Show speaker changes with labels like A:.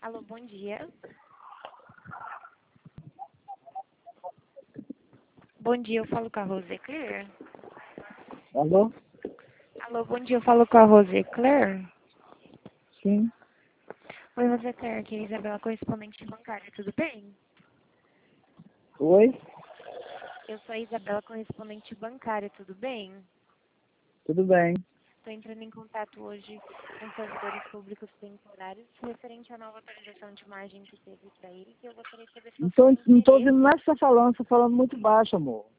A: Alô, bom dia. Bom dia, eu falo com a Rosecler.
B: Alô?
A: Alô, bom dia, eu falo com a Rosecler.
B: Sim.
A: Oi, Rosecler, aqui é a Isabela, correspondente bancária, tudo bem?
B: Oi?
A: Eu sou a Isabela, correspondente bancária, tudo bem?
B: Tudo bem.
A: Estou entrando em contato hoje com servidores públicos temporários referente à nova atualização de imagem que teve para ele, que eu gostaria de saber se você tem
B: Não tô
A: interesse.
B: ouvindo nada que você tá falando muito baixo, amor.